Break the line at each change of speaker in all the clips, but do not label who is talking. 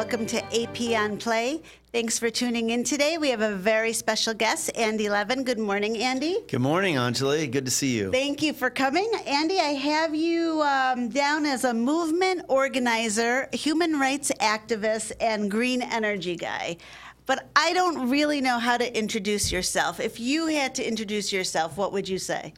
Welcome to AP on Play. Thanks for tuning in today. We have a very special guest, Andy Levin. Good morning, Andy.
Good morning, Anjali. Good to see you.
Thank you for coming. Andy, I have you down as a movement organizer, human rights activist, and green energy guy. But I don't really know how to introduce yourself. If you had to introduce yourself, what would you say?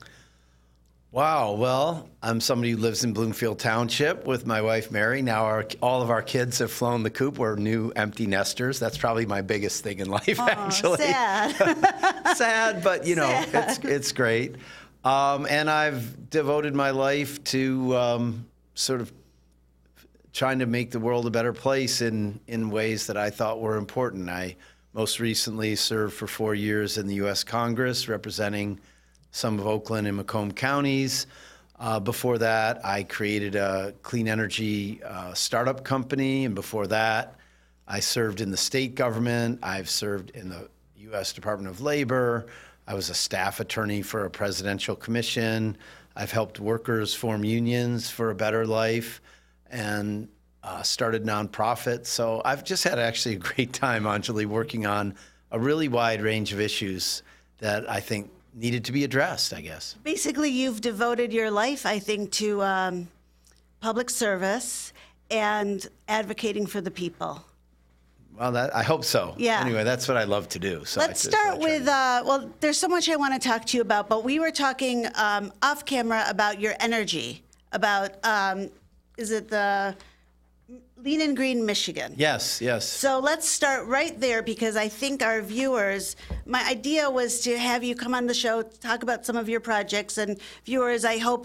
Wow. Well, I'm somebody who lives in Bloomfield Township with my wife, Mary. Now all of our kids have flown the coop. We're new empty nesters. That's probably my biggest thing in life, actually.
Sad.
Sad, but, you know, it's great. And I've devoted my life to sort of trying to make the world a better place in ways that I thought were important. I most recently served for 4 years in the U.S. Congress representing some of Oakland and Macomb counties. Before that, I created a clean energy startup company. And before that, I served in the state government. I've served in the U.S. Department of Labor. I was a staff attorney for a presidential commission. I've helped workers form unions for a better life and started nonprofits. So I've just had actually a great time, Anjali, working on a really wide range of issues that I think needed to be addressed, I guess.
Basically, you've devoted your life, I think, to public service and advocating for the people.
Well, I hope so.
Yeah.
Anyway, that's what I love to do. So
Let's start with, well, there's so much I want to talk to you about, but we were talking off camera about your energy, about, is it the Lean and Green Michigan?
Yes, yes.
So let's start right there because I think our viewers, my idea was to have you come on the show, talk about some of your projects, and viewers, I hope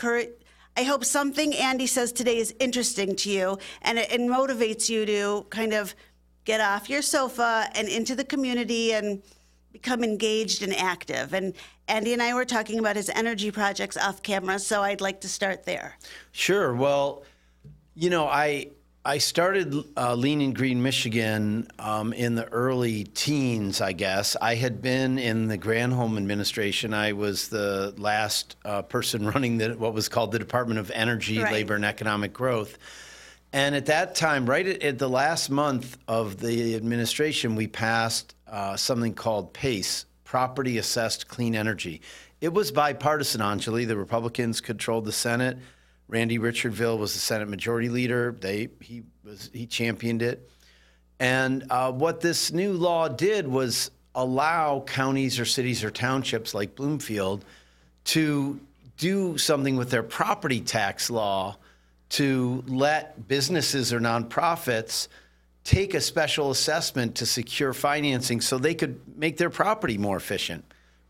something Andy says today is interesting to you and it motivates you to kind of get off your sofa and into the community and become engaged and active. And Andy and I were talking about his energy projects off camera, so I'd like to start there.
Sure. Well, you know, I started Lean and Green Michigan in the early teens, I guess. I had been in the Granholm administration. I was the last person running what was called the Department of Energy,
Right.
Labor, and Economic Growth. And at that time, right at the last month of the administration, we passed something called PACE, Property Assessed Clean Energy. It was bipartisan, Anjali. The Republicans controlled the Senate. Randy Richardville was the Senate Majority Leader. He championed it. And what this new law did was allow counties or cities or townships like Bloomfield to do something with their property tax law to let businesses or nonprofits take a special assessment to secure financing so they could make their property more efficient.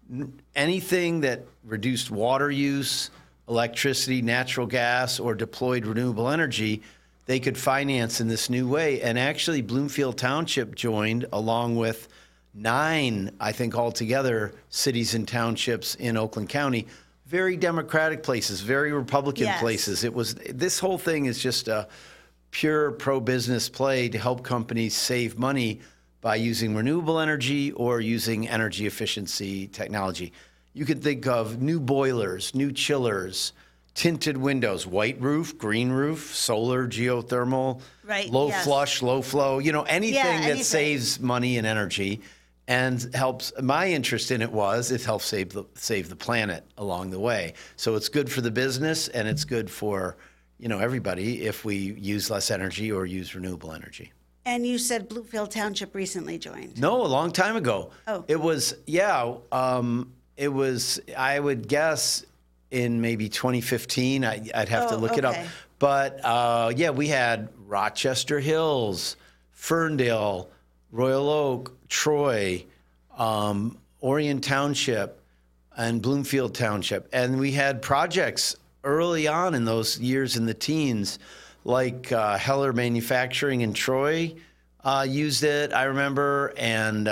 Anything that reduced water use, electricity, natural gas, or deployed renewable energy, they could finance in this new way. And actually, Bloomfield Township joined along with 9, I think altogether, cities and townships in Oakland County. Very Democratic places, very Republican
Yes.
places. This whole thing is just a pure pro-business play to help companies save money by using renewable energy or using energy efficiency technology. You could think of new boilers, new chillers, tinted windows, white roof, green roof, solar, geothermal,
Right,
low
yes.
flush, low flow, anything that
anything.
saves money and energy and helps. My interest in it helps save the planet along the way. So it's good for the business and it's good for, everybody if we use less energy or use renewable energy.
And you said Bloomfield Township recently joined.
No, a long time ago.
Oh.
It was, it was, I would guess, in maybe 2015. I'd have to look it up.
okay.
But, we had Rochester Hills, Ferndale, Royal Oak, Troy, Orion Township, and Bloomfield Township. And we had projects early on in those years in the teens, like Heller Manufacturing in Troy used it, I remember, and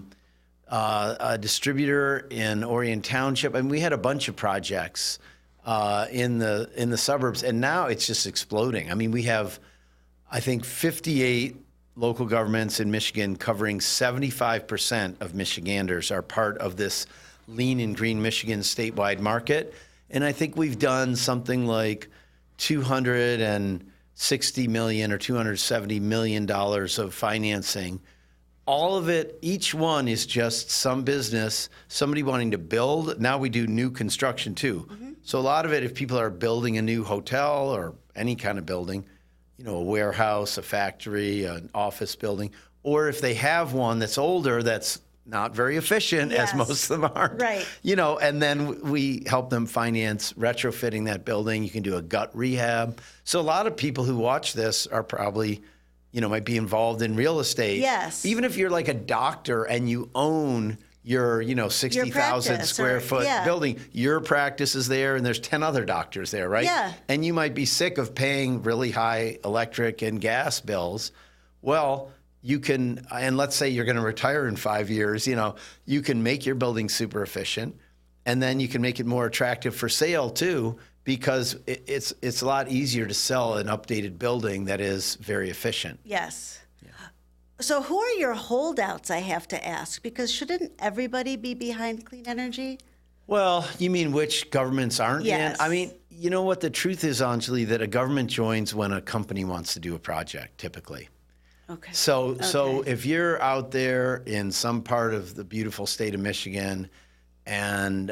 a distributor in Orion Township, and we had a bunch of projects in the suburbs, and now it's just exploding. I mean, we have, I think, 58 local governments in Michigan covering 75% of Michiganders are part of this Lean and Green Michigan statewide market, and I think we've done something like 200 and $60 million or $270 million of financing. All of it, each one is just some business, somebody wanting to build. Now we do new construction too. So a lot of it, if people are building a new hotel or any kind of building, a warehouse, a factory, an office building, or if they have one that's older, that's not very efficient, as most of them aren't.
Right.
And then we help them finance retrofitting that building. You can do a gut rehab. So a lot of people who watch this are probably, might be involved in real estate.
Yes.
Even if you're like a doctor and you own your, 60,000 square foot building, your practice is there and there's 10 other doctors there, right?
Yeah.
And you might be sick of paying really high electric and gas bills. Well, you can, and let's say you're going to retire in 5 years, you can make your building super efficient, and then you can make it more attractive for sale too, because it's a lot easier to sell an updated building that is very efficient.
Yes. Yeah. So who are your holdouts, I have to ask, because shouldn't everybody be behind clean energy?
Well, you mean which governments aren't
Yes.
in? I mean, you know what the truth is, Anjali, that a government joins when a company wants to do a project, typically.
Okay.
So if you're out there in some part of the beautiful state of Michigan and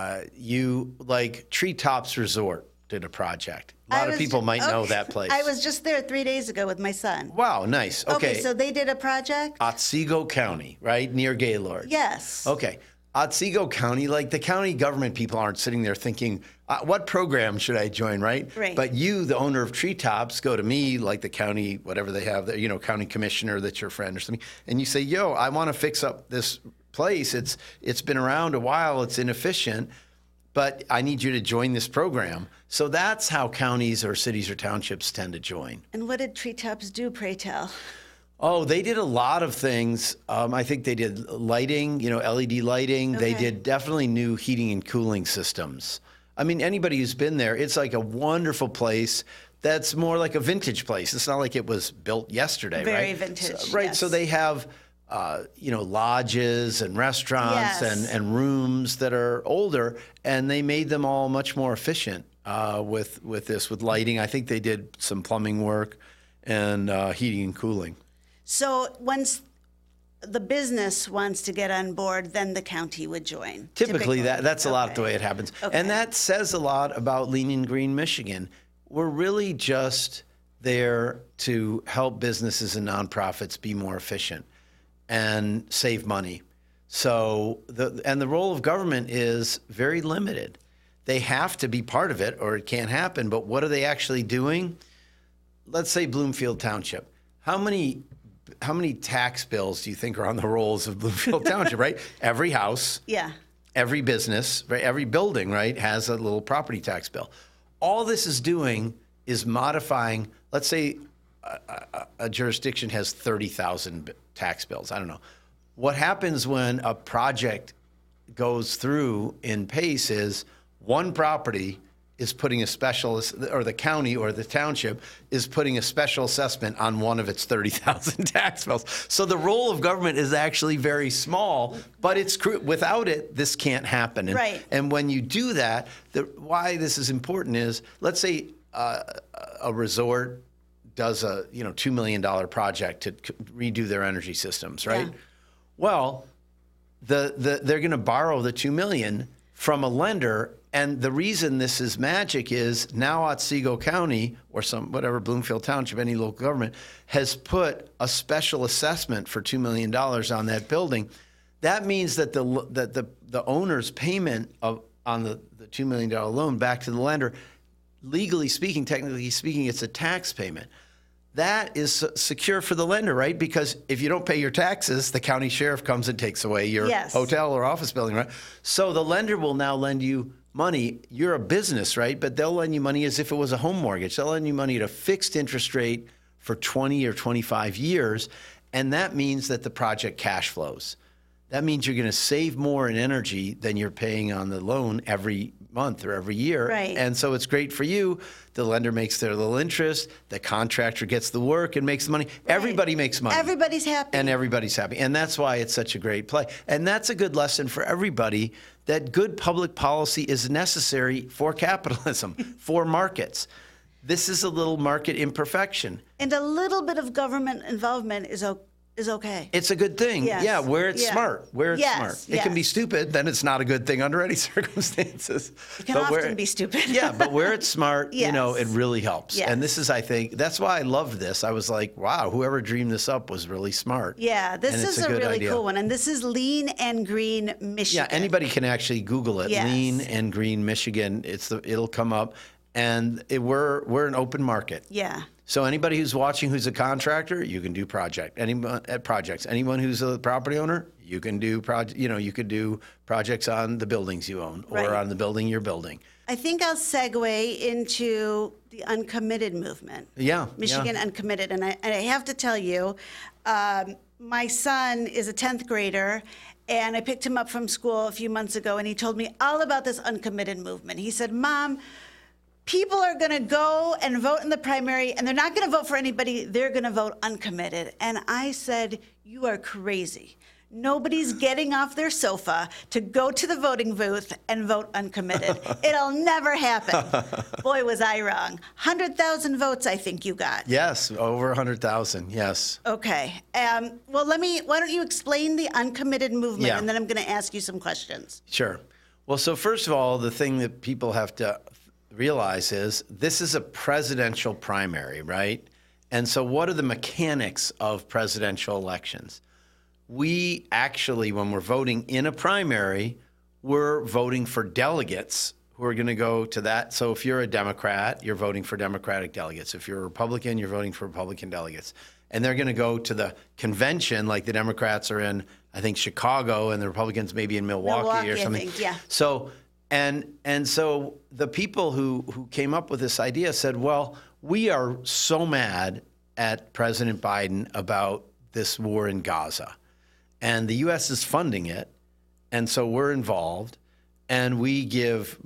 you, like Treetops Resort did a project. A lot of people might know that place.
I was just there 3 days ago with my son.
Wow, nice. Okay.
So they did a project?
Otsego County, right? Near Gaylord.
Yes.
Okay. Otsego County, like the county government people aren't sitting there thinking, what program should I join, right?
Right.
But you, the owner of Treetops, go to me, like the county, whatever they have there, county commissioner that's your friend or something, and you say, yo, I want to fix up this place. It's been around a while. It's inefficient, but I need you to join this program. So that's how counties or cities or townships tend to join.
And what did Treetops do, pray tell?
Oh, they did a lot of things. I think they did lighting, LED lighting.
Okay.
They did definitely new heating and cooling systems. I mean, anybody who's been there, it's like a wonderful place that's more like a vintage place. It's not like it was built yesterday,
Very
right?
vintage,
So, right.
yes.
So they have, lodges and restaurants
Yes.
and rooms that are older, and they made them all much more efficient with lighting. I think they did some plumbing work and heating and cooling.
So once the business wants to get on board, then the county would join.
Typically, that's a lot of the way it happens.
Okay.
And that says a lot about Lean and Green Michigan. We're really just there to help businesses and nonprofits be more efficient and save money. So the role of government is very limited. They have to be part of it or it can't happen. But what are they actually doing? Let's say Bloomfield Township. How many tax bills do you think are on the rolls of Bloomfield Township, right? Every house,
Yeah.
every business, right? Every building, right, has a little property tax bill. All this is doing is modifying, let's say a jurisdiction has 30,000 tax bills. I don't know. What happens when a project goes through in PACE is one property is putting a special, or the county or the township is putting a special assessment on one of its 30,000 tax bills. So the role of government is actually very small, but without it, this can't happen.
Right.
And when you do that, why this is important is, let's say a resort does a $2 million project to redo their energy systems, right?
Yeah.
Well, they're going to borrow the $2 million from a lender. And the reason this is magic is now Otsego County or Bloomfield Township, any local government, has put a special assessment for $2 million on that building. That means that the owner's payment on the $2 million loan back to the lender, legally speaking, technically speaking, it's a tax payment. That is secure for the lender, right? Because if you don't pay your taxes, the county sheriff comes and takes away your hotel or office building, right? So the lender will now lend you money. You're a business, right? But they'll lend you money as if it was a home mortgage. They'll lend you money at a fixed interest rate for 20 or 25 years. And that means that the project cash flows. That means you're going to save more in energy than you're paying on the loan every month or every year.
Right.
And so it's great for you. The lender makes their little interest. The contractor gets the work and makes the money. Right. Everybody makes money.
Everybody's happy.
And everybody's happy. And that's why it's such a great play. And that's a good lesson for everybody, that good public policy is necessary for capitalism, for markets. this is a little market imperfection.
And a little bit of government involvement is okay.
It's a good thing.
Yes.
Yeah, where it's
Yeah.
smart. Where it's
Yes,
smart. It can be
yes.
stupid, then it's not a good thing under any circumstances.
It can
But
often be stupid.
Yeah, but where it's smart,
Yes.
it really helps.
Yes.
And this is, I think, that's why I love this. I was like, wow, whoever dreamed this up was really smart.
Yeah, this
And it's
is a
good
really
idea.
cool one. And this is Lean and Green Michigan.
Yeah, anybody can actually Google it.
Yes.
Lean and Green Michigan. It'll come up. And we're an open market.
Yeah.
So anybody who's watching who's a contractor, you can do projects. Anyone who's a property owner, you can do you could do projects on the buildings you own or
Right.
on the building you're building.
I think I'll segue into the uncommitted movement.
Yeah.
Michigan
yeah.
Uncommitted. And I have to tell you, my son is a 10th grader, and I picked him up from school a few months ago, and he told me all about this uncommitted movement. He said, Mom, people are going to go and vote in the primary, and they're not going to vote for anybody. They're going to vote uncommitted. And I said, you are crazy. Nobody's getting off their sofa to go to the voting booth and vote uncommitted. It'll never happen. Boy, was I wrong. 100,000 votes, I think you got.
Yes, over 100,000. Yes.
Okay. Well, why don't you explain the uncommitted movement,
Yeah.
and then I'm going to ask you some questions.
Sure. Well, so first of all, the thing that people have to realize is this is a presidential primary, right? And so what are the mechanics of presidential elections? We actually, when we're voting in a primary, we're voting for delegates who are going to go to that. So if you're a Democrat, you're voting for Democratic delegates. If you're a Republican, you're voting for Republican delegates. And they're going to go to the convention, like the Democrats are in, I think, Chicago, and the Republicans maybe in Milwaukee or something.
I think, yeah.
So and so the people who came up with this idea said, well, we are so mad at President Biden about this war in Gaza. And the U.S. is funding it, and so we're involved, and we give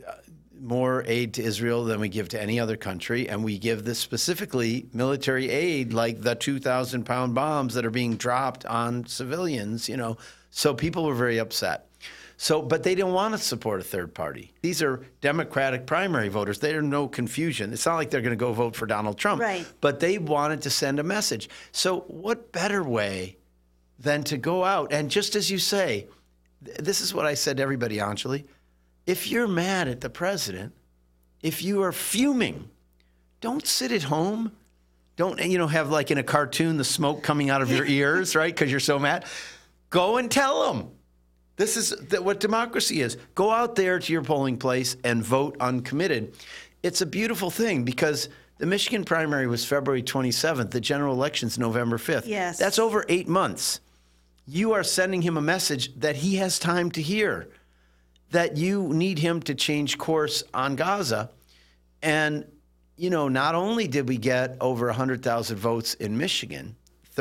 more aid to Israel than we give to any other country, and we give this specifically military aid, like the 2,000-pound bombs that are being dropped on civilians, So people were very upset. But they didn't want to support a third party. These are Democratic primary voters. There's no confusion. It's not like they're going to go vote for Donald Trump.
Right.
But they wanted to send a message. So what better way than to go out and, just as you say, this is what I said to everybody, Anjali, if you're mad at the president, if you are fuming, don't sit at home. Don't, have like in a cartoon, the smoke coming out of your ears, right? Because you're so mad. Go and tell them. This is what democracy is. Go out there to your polling place and vote uncommitted. It's a beautiful thing because the Michigan primary was February 27th. The general election's November 5th.
Yes.
That's over 8 months. You are sending him a message that he has time to hear, that you need him to change course on Gaza. And, not only did we get over 100,000 votes in Michigan,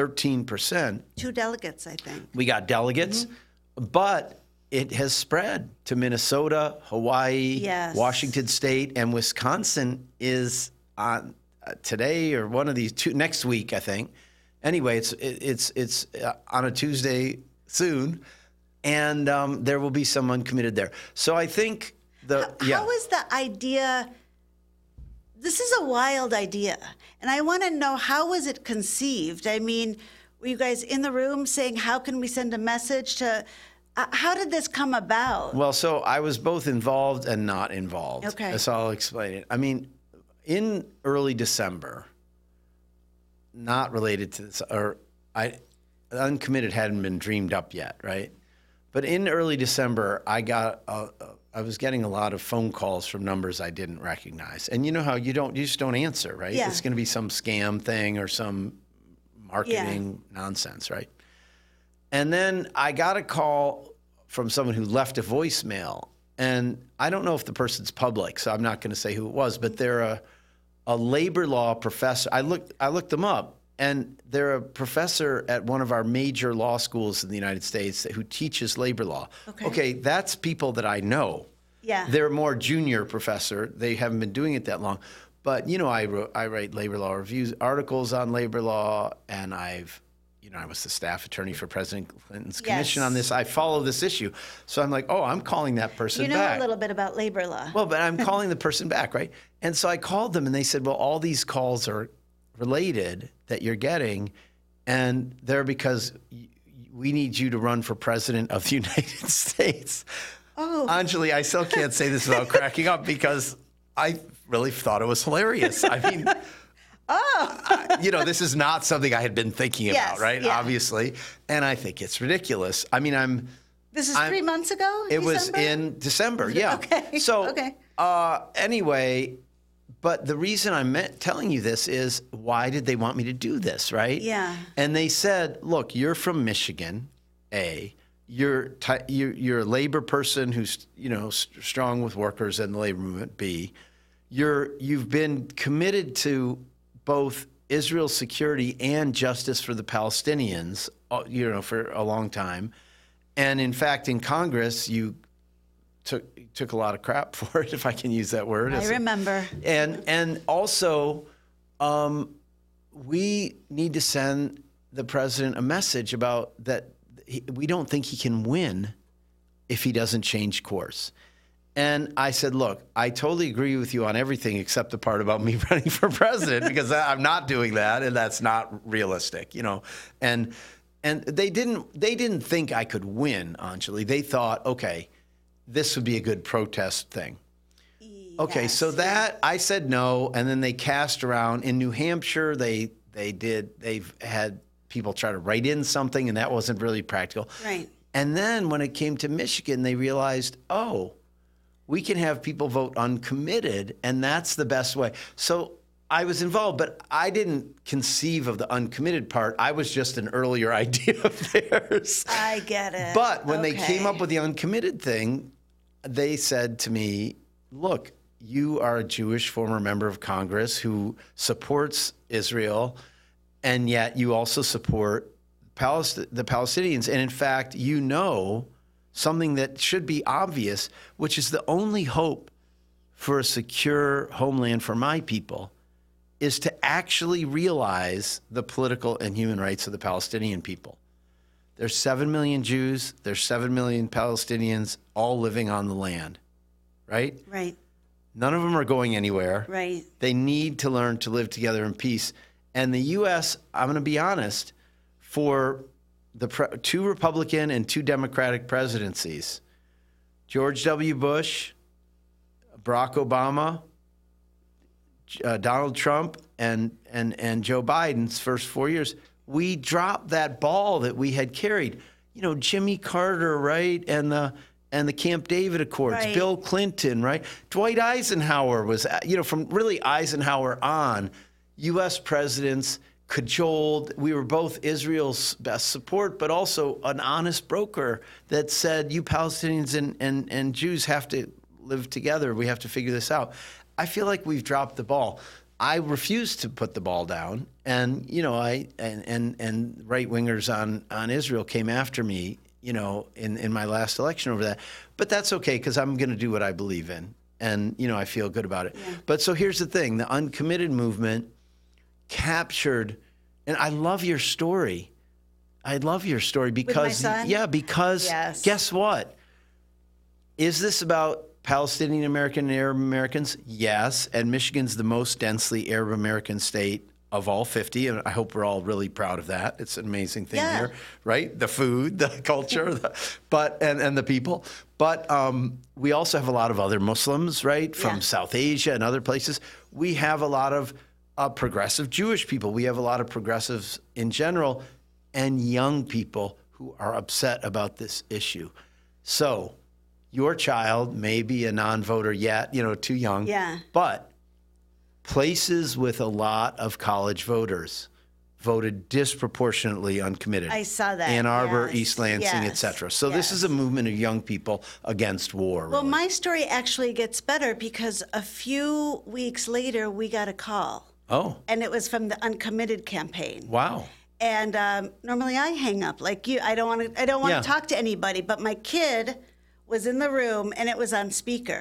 13%.
2 delegates, I think.
We got delegates, but it has spread to Minnesota, Hawaii,
Yes.
Washington State, and Wisconsin is on today or one of these two next week, I think. Anyway, it's on a Tuesday soon, and there will be some uncommitted there. So I think
How is the idea? This is a wild idea, and I want to know, how was it conceived? I mean, were you guys in the room saying, how can we send a message to, how did this come about?
Well, so I was both involved and not involved.
Okay.
So I'll explain it. I mean, in early December, not related to this, uncommitted hadn't been dreamed up yet, right? But in early December, I was getting a lot of phone calls from numbers I didn't recognize. And you know how you just don't answer, right?
Yeah.
It's going to be some scam thing or some marketing nonsense, right? And then I got a call from someone who left a voicemail. And I don't know if the person's public, so I'm not going to say who it was, but they're a labor law professor. I looked them up, and they're a professor at one of our major law schools in the United States who teaches labor law. Okay, that's people that I know.
Yeah.
They're a more junior professor. They haven't been doing it that long. But, I write labor law reviews, articles on labor law, and I've, I was the staff attorney for President Clinton's
Yes.
commission on this. I follow this issue. So I'm like, oh, I'm calling that person
You know
back.
a little bit about labor law.
Well, but I'm calling the person back, right? And so I called them and they said, well, all these calls are related that you're getting, and they're because we need you to run for president of the United States.
Oh.
Anjali, I still can't say this without cracking up because I really thought it was hilarious. I mean, this is not something I had been thinking about,
Yes,
right?
yeah.
Obviously. And I think it's ridiculous. I mean,
This is 3 months ago?
it was
December?
in December, yeah.
Okay,
So,
okay.
Anyway, but the reason I'm telling you this is why did they want me to do this, right?
Yeah.
And they said, look, you're from Michigan, A. You're a labor person who's, strong with workers and the labor movement, B. You've been committed to both Israel's security and justice for the Palestinians, for a long time. And in fact, in Congress, you took a lot of crap for it, if I can use that word.
I remember.
And also, we need to send the president a message about that we don't think he can win if he doesn't change course. And I said, look, I totally agree with you on everything except the part about me running for president because I'm not doing that, and that's not realistic, And they didn't think I could win, Anjali. They thought, okay, this would be a good protest thing. Okay,
Yes.
so that I said no, and then they cast around in New Hampshire. They've had people try to write in something, and that wasn't really practical.
Right.
And then when it came to Michigan, they realized, oh, we can have people vote uncommitted, and that's the best way. So I was involved, but I didn't conceive of the uncommitted part. I was just an earlier idea of theirs.
I get it.
But when they
Okay.
came up with the uncommitted thing, they said to me, look, you are a Jewish former member of Congress who supports Israel, and yet you also support the Palestinians. And in fact, something that should be obvious, which is the only hope for a secure homeland for my people is to actually realize the political and human rights of the Palestinian people. There's 7 million Jews, there's 7 million Palestinians all living on the land, right?
Right.
None of them are going anywhere.
Right.
They need to learn to live together in peace. And the U.S., I'm going to be honest, for the 2 Republican and 2 Democratic presidencies, George W. Bush, Barack Obama, Donald Trump, and Joe Biden's first 4 years, we dropped that ball that we had carried. Jimmy Carter, right, and the Camp David Accords,
Right.
Bill Clinton, right? Dwight Eisenhower was, from really Eisenhower on, U.S. presidents cajoled. We were both Israel's best support, but also an honest broker that said, you Palestinians and Jews have to live together. We have to figure this out. I feel like we've dropped the ball. I refuse to put the ball down, and right wingers on Israel came after me, in my last election over that. But that's okay because I'm going to do what I believe in, and I feel good about it. Yeah. But so here's the thing: the uncommitted movement captured, and I love your story. I love your story because
With my son?
Yes. Guess what? Is this about Palestinian American and Arab Americans? Yes. And Michigan's the most densely Arab American state of all 50. And I hope we're all really proud of that. It's an amazing thing here, right? The food, the culture, and the people. But we also have a lot of other Muslims, right? From South Asia and other places. We have a lot of progressive Jewish people. We have a lot of progressives in general and young people who are upset about this issue. So your child may be a non-voter yet, too young.
Yeah.
But places with a lot of college voters voted disproportionately uncommitted.
I saw that.
Ann Arbor,
Yes.
East Lansing,
Yes.
et cetera. So this is a movement of young people against war.
Well,
really.
my story actually gets better because a few weeks later, we got a call.
Oh,
And it was from the Uncommitted campaign.
wow.
And normally I hang up like you. I don't want to
Yeah.
talk to anybody. But my kid was in the room and it was on speaker.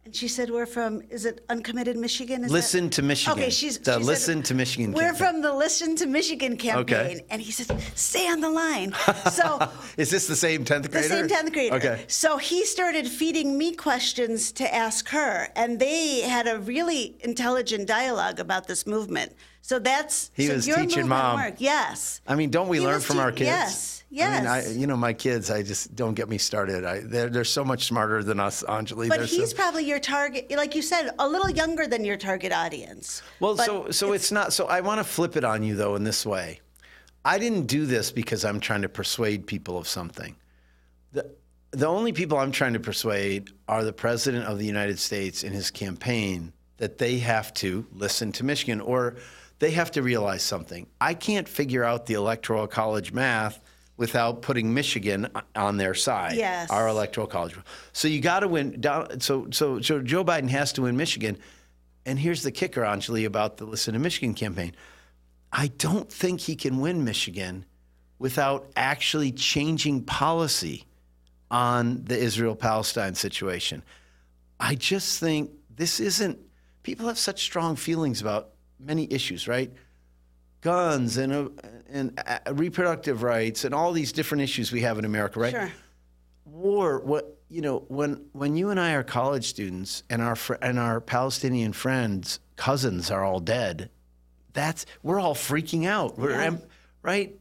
And she said, we're from, is it Uncommitted Michigan? Is
Listen to Michigan.
Okay,
she
said,
Listen to Michigan
we're
campaign.
from the Listen to Michigan campaign.
Okay.
And he said, stay on the line. So
Is this the same 10th grader?
the same 10th grader.
Okay.
So he started feeding me questions to ask her. And they had a really intelligent dialogue about this movement. So that's
He
so
was
your
teaching
movement
Mom.
worked. Yes.
I mean, don't we
He
learn
was
from our kids?
Yes. Yes.
I mean, my kids, I just don't get me started. They're so much smarter than us, Anjali.
But he's probably your target, like you said, a little younger than your target audience.
Well,
But
so it's not. So I want to flip it on you though in this way. I didn't do this because I'm trying to persuade people of something. The only people I'm trying to persuade are the president of the United States in his campaign that they have to listen to Michigan, or they have to realize something. I can't figure out the electoral college math without putting Michigan on their side.
Yes.
Our electoral college. So you got to win. So Joe Biden has to win Michigan. And here's the kicker, Anjali, about the Listen to Michigan campaign. I don't think he can win Michigan without actually changing policy on the Israel-Palestine situation. I just think this isn't, people have such strong feelings about many issues, right? Guns and reproductive rights and all these different issues we have in America, right?
Sure.
War, when you and I are college students and our Palestinian friends, cousins are all dead, we're all freaking out. Right?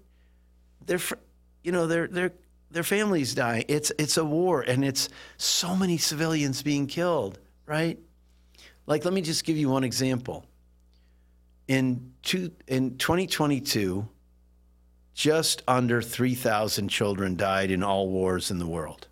Their families die. It's a war, and it's so many civilians being killed, right? Like, let me just give you one example. In 2022, just under 3,000 children died in all wars in the world.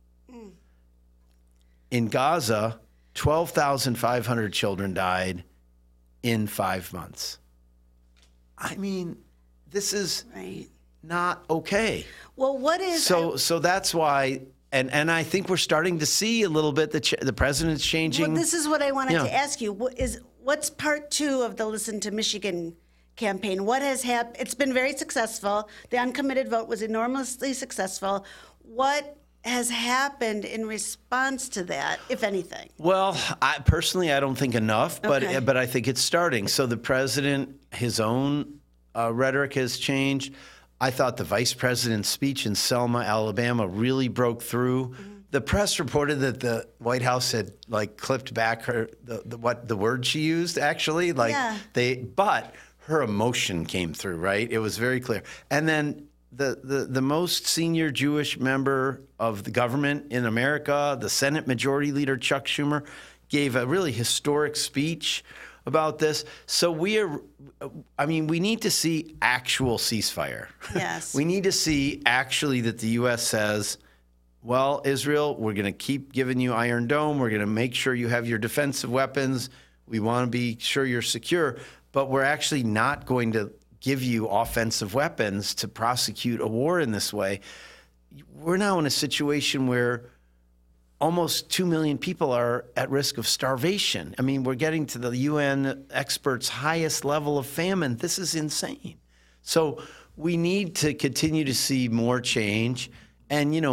In Gaza, 12,500 children died in 5 months. I mean, this is not okay.
Well, what is
so that's why, and I think we're starting to see a little bit the president's changing.
Well, this is what I wanted to ask you. What's part 2 of the Listen to Michigan campaign? What has happened? It's been very successful. The uncommitted vote was enormously successful. What has happened in response to that, if anything?
Well, I don't think enough, but
Okay.
but I think it's starting. So the president, his own rhetoric has changed. I thought the vice president's speech in Selma, Alabama, really broke through. Mm-hmm. The press reported that the White House had clipped back the word she used, actually. But her emotion came through, right? It was very clear. And then the most senior Jewish member of the government in America, the Senate Majority Leader Chuck Schumer, gave a really historic speech about this. So we need to see actual ceasefire.
Yes.
We need to see actually that the U.S. says, well, Israel, we're going to keep giving you Iron Dome. We're going to make sure you have your defensive weapons. We want to be sure you're secure, but we're actually not going to give you offensive weapons to prosecute a war in this way. We're now in a situation where almost 2 million people are at risk of starvation. I mean, we're getting to the UN experts' highest level of famine. This is insane. So we need to continue to see more change. And you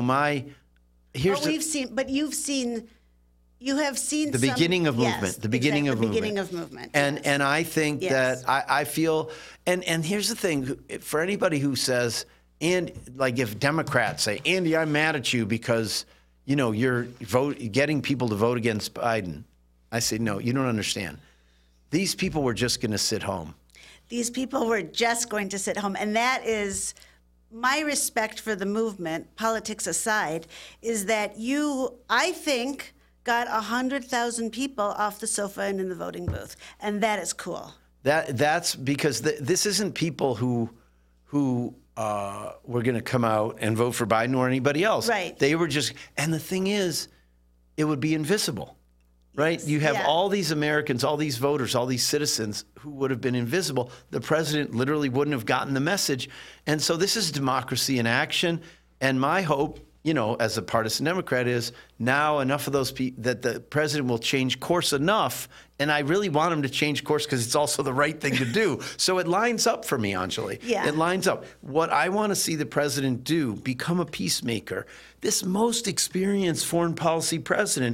have seen the beginning of movement. The beginning of movement. And I think that I feel, and here's the thing, for anybody who says, and if Democrats say, Andy, I'm mad at you because you're getting people to vote against Biden. I say, no, you don't understand. These people were just going to sit home.
These people were just going to sit home. And that is my respect for the movement, politics aside, is that you, I think, got 100,000 people off the sofa and in the voting booth. And that is cool.
That's because this isn't people who were going to come out and vote for Biden or anybody else.
Right.
They were just, and the thing is, it would be invisible, right?
Yes.
You have all these Americans, all these voters, all these citizens who would have been invisible. The president literally wouldn't have gotten the message. And so this is democracy in action. And my hope, as a partisan Democrat, is now enough of those people that the president will change course enough. And I really want him to change course because it's also the right thing to do. So it lines up for me, Anjali.
Yeah.
It lines up. What I want to see the president do, become a peacemaker. This most experienced foreign policy president,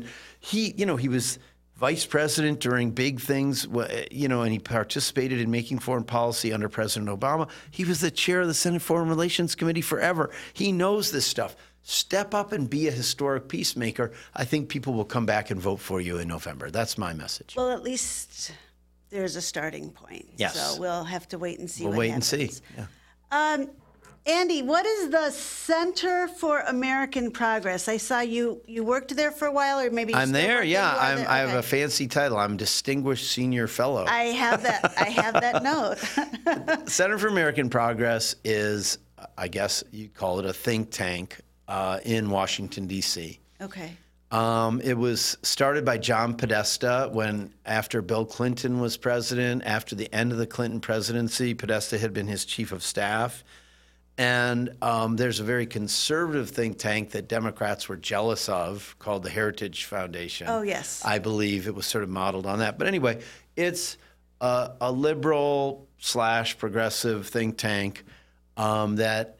he was vice president during big things, and he participated in making foreign policy under President Obama. He was the chair of the Senate Foreign Relations Committee forever. He knows this stuff. Step up and be a historic peacemaker. I think people will come back and vote for you in November. That's my message.
Well, at least there's a starting point.
Yes.
So we'll have to wait and see
We'll
what
wait
happens.
and see. Yeah.
Andy, what is the Center for American Progress? I saw you worked there for a while, or maybe
I'm there. Yeah, I have
Okay.
a fancy title. I'm Distinguished Senior Fellow.
I have that note.
Center for American Progress is, I guess you'd call it a think tank in Washington, D.C.
Okay.
It was started by John Podesta after Bill Clinton was president. After the end of the Clinton presidency, Podesta had been his chief of staff. And there's a very conservative think tank that Democrats were jealous of called the Heritage Foundation.
Oh, yes.
I believe it was sort of modeled on that. But anyway, it's a liberal / progressive think tank that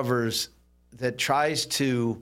tries to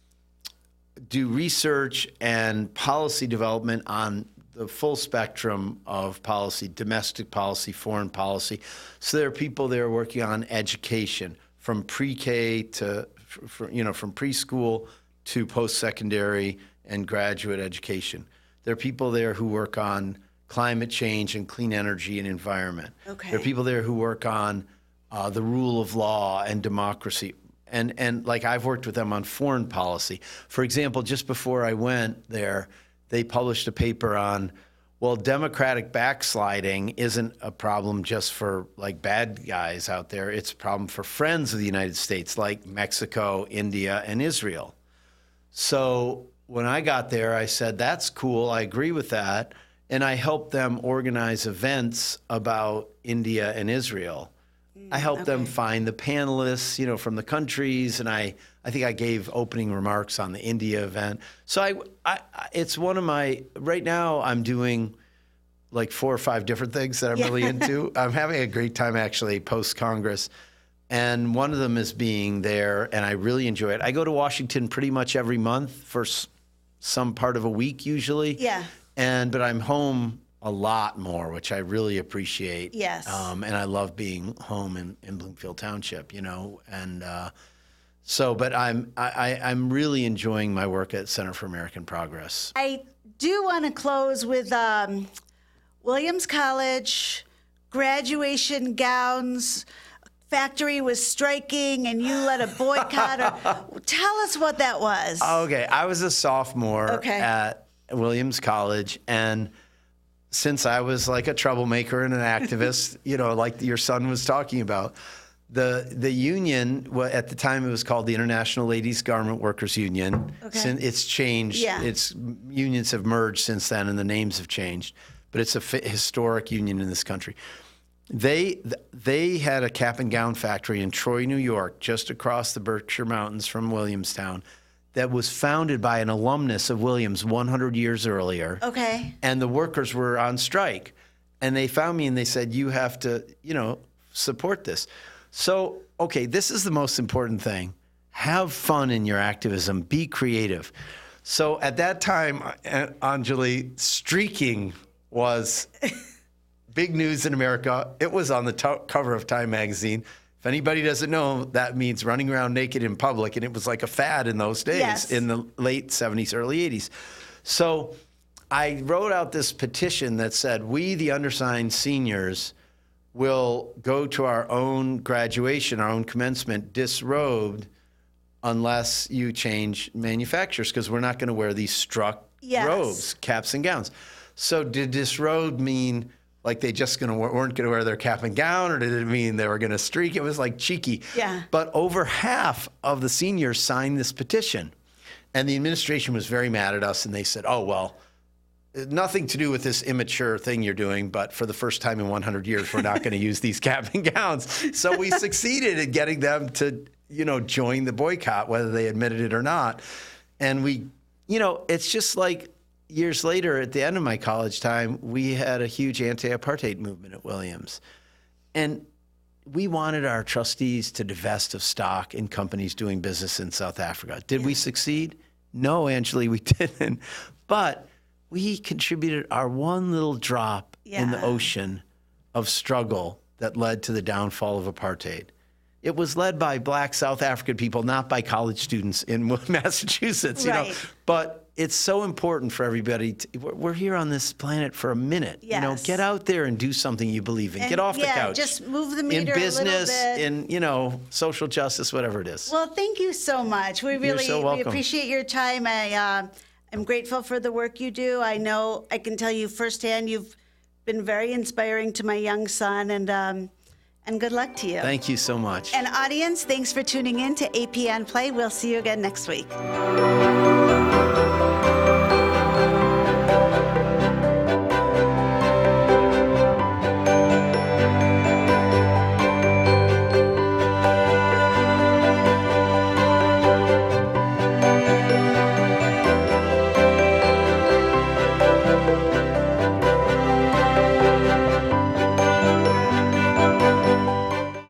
do research and policy development on the full spectrum of policy, domestic policy, foreign policy. So there are people there working on education, from pre-K to, from preschool to post-secondary and graduate education. There are people there who work on climate change and clean energy and environment.
Okay.
There are people there who work on the rule of law and democracy. And like I've worked with them on foreign policy. For example, just before I went there, they published a paper on, well, democratic backsliding isn't a problem just for like bad guys out there. It's a problem for friends of the United States like Mexico, India, and Israel. So when I got there, I said, that's cool. I agree with that. And I helped them organize events about India and Israel. I helped them find the panelists, from the countries, and I think I gave opening remarks on the India event. So it's one of right now I'm doing like 4 or 5 different things that I'm really into. I'm having a great time actually post-Congress, and one of them is being there, and I really enjoy it. I go to Washington pretty much every month for some part of a week usually.
Yeah.
But I'm home a lot more, which I really appreciate.
Yes.
And I love being home in Bloomfield Township, and but I'm really enjoying my work at Center for American Progress.
I do want to close with Williams College graduation gowns. Factory was striking, and you led a boycott. Tell us what that was.
Okay, I was a sophomore at Williams College, and since I was like a troublemaker and an activist, like your son was talking about, the union, at the time it was called the International Ladies Garment Workers Union.
Okay.
It's changed.
Yeah.
Unions have merged since then, and the names have changed. But it's a historic union in this country. They had a cap and gown factory in Troy, New York, just across the Berkshire Mountains from Williamstown, that was founded by an alumnus of Williams 100 years earlier.
Okay.
And the workers were on strike. And they found me and they said, you have to, support this. So, okay, this is the most important thing. Have fun in your activism. Be creative. So at that time, Anjali, streaking was big news in America. It was on the cover of Time magazine. If anybody doesn't know, that means running around naked in public, and it was like a fad in those days, in the late 70s, early 80s. So I wrote out this petition that said, we, the undersigned seniors, will go to our own graduation, our own commencement, disrobed unless you change manufacturers, because we're not going to wear these struck robes, caps and gowns. So did disrobed mean like they just weren't going to wear their cap and gown, or did it mean they were going to streak? It was like cheeky.
Yeah.
But over half of the seniors signed this petition. And the administration was very mad at us, and they said, oh, well, nothing to do with this immature thing you're doing, but for the first time in 100 years, we're not going to use these cap and gowns. So we succeeded in getting them to, join the boycott, whether they admitted it or not. And we, it's just like, years later, at the end of my college time, we had a huge anti-apartheid movement at Williams. And we wanted our trustees to divest of stock in companies doing business in South Africa. Did we succeed? No, Anjali, we didn't. But we contributed our one little drop in the
Yeah.
ocean of struggle that led to the downfall of apartheid. It was led by Black South African people, not by college students in Massachusetts, you know.
Right.
But it's so important for everybody. We're here on this planet for a minute. You know,
Yes.
get out there and do something you believe in.
And
Get off the
yeah,
couch.
just move the
in
meter a little
business,
bit.
in, you know, social justice, whatever it is.
Well, thank you so much. We really
so
we
welcome.
appreciate your time. I'm grateful for the work you do. I know I can tell you firsthand you've been very inspiring to my young son, and good luck to you.
Thank you so much.
And audience, thanks for tuning in to APN Play. We'll see you again next week.